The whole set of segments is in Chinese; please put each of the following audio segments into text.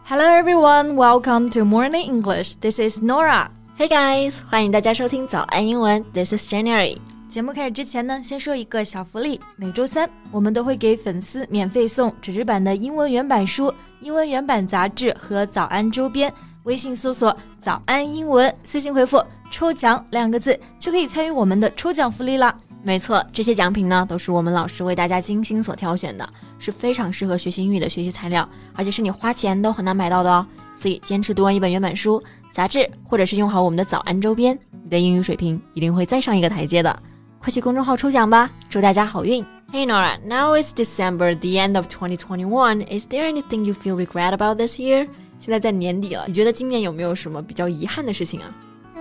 Hello everyone, welcome to Morning English. This is Nora. Hey guys, 欢迎大家收听早安英文 This is January. 节目开始之前呢，先说一个小福利。每周三我们都会给粉丝免费送纸质版的英文原版书、英文原版杂志和早安周边。微信搜索早安英文，私信回复抽奖2个字就可以参与我们的抽奖福利啦。 没错，这些奖品呢都是我们老师为大家精心所挑选的，是非常适合学习英语的学习材料，而且是你花钱都很难买到的哦。所以坚持读完一本原版书、杂志，或者是用好我们的早安周边，你的英语水平一定会再上一个台阶的。快去公众号抽奖吧，祝大家好运。Hey Nora, now it's December, the end of 2021. Is there anything you feel regret about this year? 现在在年底了，你觉得今年有没有什么比较遗憾的事情啊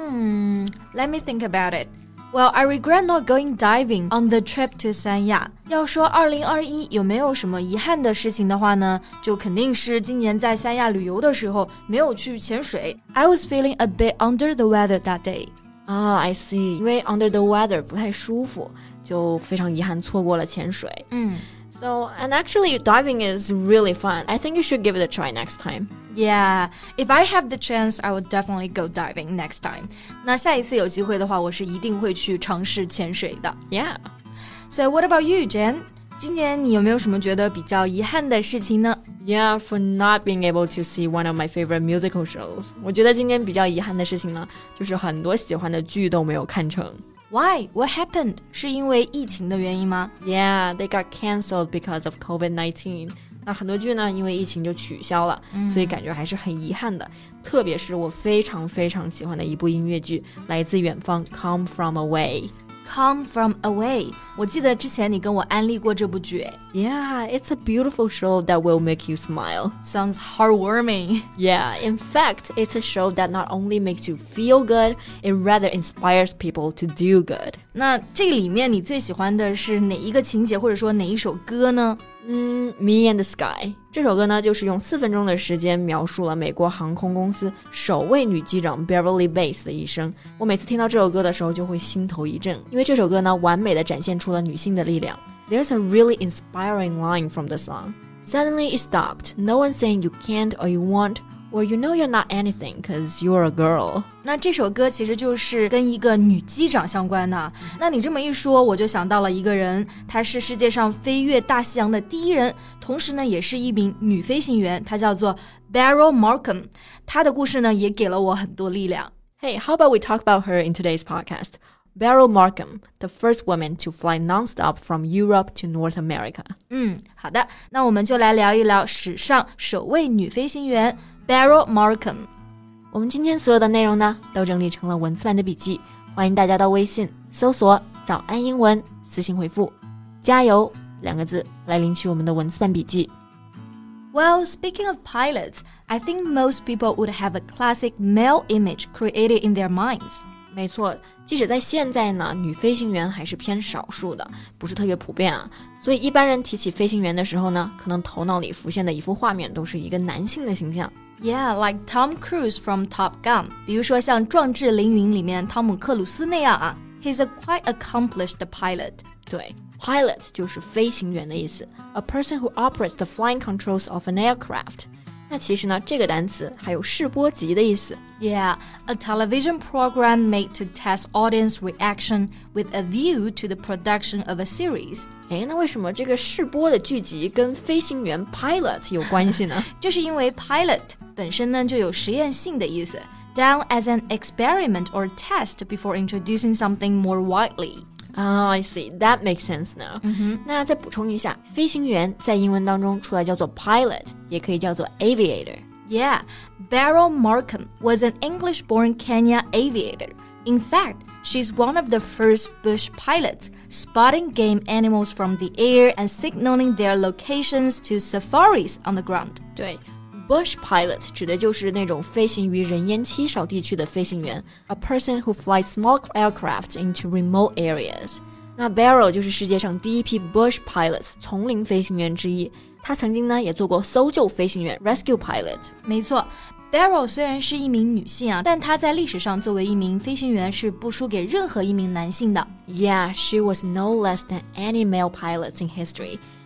？Let me think about it.Well, I regret not going diving on the trip to 三亚。要说2021有没有什么遗憾的事情的话呢，就肯定是今年在三亚旅游的时候没有去潜水。I was feeling a bit under the weather that day. I see. 因为 under the weather 不太舒服，就非常遗憾错过了潜水。So, and actually diving is really fun. I think you should give it a try next time.Yeah, if I have the chance, I would definitely go diving next time. 那下一次有机会的话，我是一定会去尝试潜水的。 Yeah. So what about you, Jen? 今年你有没有什么觉得比较遗憾的事情呢？ Yeah, for not being able to see one of my favorite musical shows. 我觉得今年比较遗憾的事情呢，就是很多喜欢的剧都没有看成。 Why? What happened? 是因为疫情的原因吗？ Yeah, they got cancelled because of COVID-19.那很多剧呢因为疫情就取消了，所以感觉还是很遗憾的。特别是我非常非常喜欢的一部音乐剧，来自远方 Come From Away。Come From Away 我记得之前你跟我安利过这部剧。 Yeah, it's a beautiful show that will make you smile. Sounds heartwarming. Yeah, in fact, it's a show that not only makes you feel good, it rather inspires people to do good. 那这里面你最喜欢的是哪一个情节或者说哪一首歌呢 Me and the Sky 这首歌呢就是用4分钟的时间描述了美国航空公司首位女机长 Beverly Bates 的一生。我每次听到这首歌的时候就会心头一震，因为这首歌呢完美的展现出了女性的力量。There's a really inspiring line from the song. Suddenly it stopped. No one saying you can't or you won't, or you know you're not anything because you're a girl. 那这首歌其实就是跟一个女机长相关的。那你这么一说，我就想到了一个人，她是世界上飞越大西洋的第一人，同时呢也是一名女飞行员，她叫做 Beryl Markham。她的故事呢也给了我很多力量。 Hey, how about we talk about her in today's podcast?Beryl Markham, the first woman to fly non-stop from Europe to North America. 好的，那我们就来聊一聊史上首位女飞行员 Beryl Markham。 我们今天所有的内容呢，都整理成了文字版的笔记，欢迎大家到微信搜索早安英文，私信回复加油2个字来领取我们的文字版笔记。 Well, speaking of pilots, I think most people would have a classic male image created in their minds. 没错，即使在现在呢，女飞行员还是偏少数的，不是特别普遍啊。所以一般人提起飞行员的时候呢，可能头脑里浮现的一幅画面都是一个男性的形象。 Yeah, like Tom Cruise from Top Gun. 比如说像《壮志凌云》里面汤姆克鲁斯那样啊。He's a quite accomplished pilot. 对 ，pilot 就是飞行员的意思。A person who operates the flying controls of an aircraft.那其实呢，这个单词还有试播集的意思。 Yeah, a television program made to test audience reaction with a view to the production of a series. 那为什么这个试播的剧集跟飞行员 pilot 有关系呢？ 这是因为 pilot 本身呢就有实验性的意思 ，done as an experiment or test before introducing something more widely.Oh, I see. That makes sense now. 那再补充一下，飞行员在英文当中除了叫做 pilot， 也可以叫做 aviator. Yeah, Beryl Markham was an English-born Kenya aviator. In fact, she's one of the first bush pilots, spotting game animals from the air and signaling their locations to safaris on the ground. 对。Bush pilot 指的就是那种飞行于人烟稀少地区的飞行员 ，a person who flies small aircraft into remote areas. 那 Beryl 就是世界上第一批 Bush pilots 丛林飞行员之一，他曾经呢也做过搜救飞行员 rescue pilot。 没错。Beryl 虽然是一名女性啊，但她在历史上作为一名飞行员是不输给任何一名男性的。 Yeah, she was no less than any male pilots in history.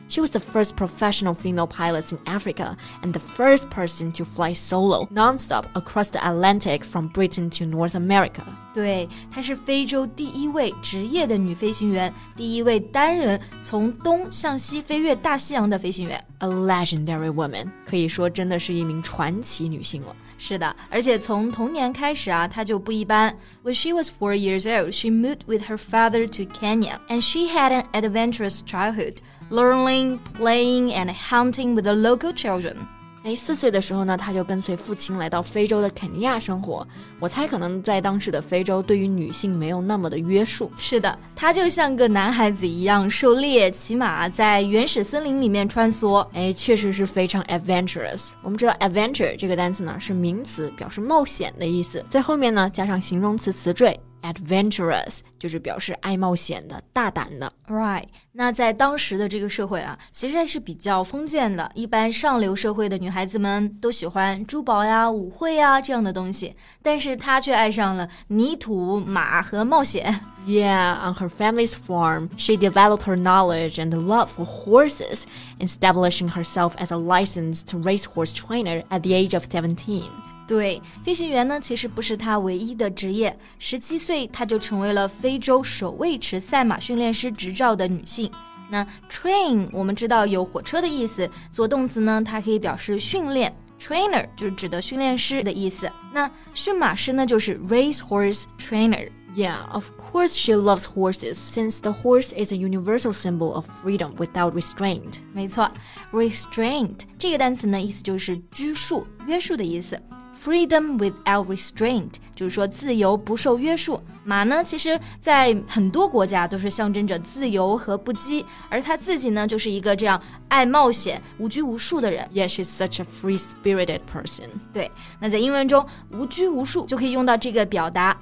She was the first professional female pilot in Africa and the first person to fly solo, non-stop across the Atlantic from Britain to North America. 对，她是非洲第一位职业的女飞行员，第一位单人从东向西飞越大西洋的飞行员。 A legendary woman， 可以说真的是一名传奇女性了。 是的，而且从童年开始啊，她就不一般。When she was 4 years old, she moved with her father to Kenya, and she had an adventurous childhood, learning, playing, and hunting with the local children. 4岁的时候呢，她就跟随父亲来到非洲的肯尼亚生活。我猜可能在当时的非洲，对于女性没有那么的约束。 是的，她就像个男孩子一样狩猎、骑马，在原始森林里面穿梭。 确实是非常 adventurous。我们知道 adventure 这个单词呢是名词，表示冒险的意思，在后面呢加上形容词词缀。Adventurous 就是表示爱冒险的、大胆的。 Right， 那在当时的这个社会啊，其实还是比较封建的。一般上流社会的女孩子们都喜欢珠宝呀、舞会呀这样的东西，但是她却爱上了泥土、马和冒险。 Yeah, on her family's farm, she developed her knowledge and love for horses, establishing herself as a licensed racehorse trainer at the age of 17. 对，飞行员呢其实不是他唯一的职业。17岁，她就成为了非洲首位持赛马训练师执照的女性。那 train 我们知道有火车的意思，做动词呢，它可以表示训练。trainer 就是指的训练师的意思。那驯马师呢，就是 racehorse trainer。Yeah, of course she loves horses, since the horse is a universal symbol of freedom without restraint. 没错 ，restraint 这个单词呢，意思就是拘束、约束的意思。Freedom without restraint 就是说自由不受约束。马呢，其实在很多国家都是象征着自由和不羁，而他自己呢，就是一个这样爱冒险、无拘无束的人。 Yeah, she's such a free-spirited person. 对，那在英文中，无拘无束就可以用到这个表达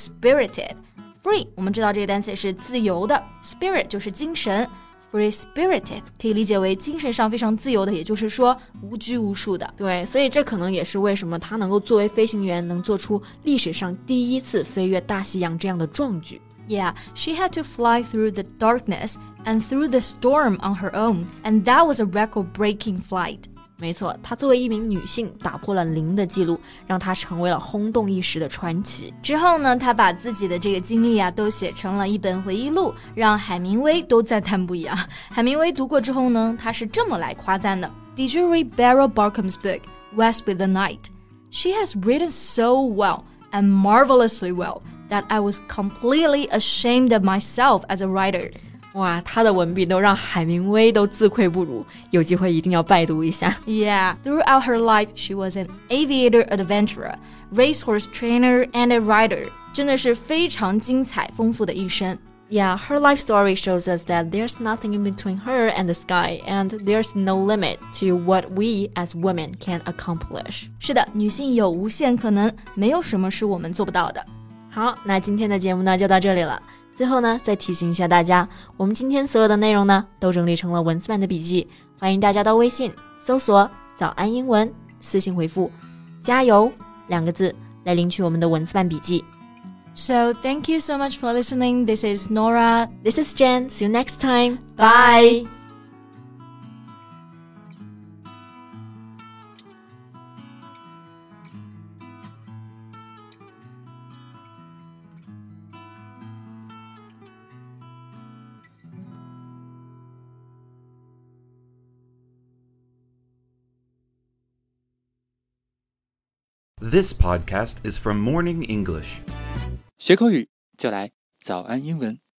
free-spirited。Free 我们知道这个单词是自由的 ，spirit 就是精神。Free-spirited 可以理解为精神上非常自由的，也就是说无拘无束的。 对，所以这可能也是为什么她能够作为飞行员，能做出历史上第一次飞越大西洋这样的壮举。 Yeah, she had to fly through the darkness and through the storm on her own, and that was a record-breaking flight. 没错，她作为一名女性打破了0的记录，让她成为了轰动一时的传奇。 之后呢，她把自己的这个经历啊都写成了一本回忆录，让海明威都赞叹不已啊。海明威读过之后呢，他是这么来夸赞的 ：Did you read Beryl Barkham's book, West with the Night? She has written so well and marvelously well that I was completely ashamed of myself as a writer. 哇，她的文笔都让海明威都自愧不如，有机会一定要拜读一下。 Yeah, throughout her life, she was an aviator adventurer, racehorse trainer, and a writer. 真的是非常精彩丰富的一生。 Yeah, her life story shows us that there's nothing in between her and the sky, and there's no limit to what we as women can accomplish. 是的，女性有无限可能，没有什么是我们做不到的。 好，那今天的节目呢就到这里了。最后呢，再提醒一下大家，我们今天所有的内容呢，都整理成了文字版的笔记，欢迎大家到微信搜索“早安英文”，私信回复“加油”2个字来领取我们的文字版笔记。 So thank you so much for listening. This is Nora. This is Jen. See you next time. Bye. This podcast is from Morning English. 学口语就来早安英文。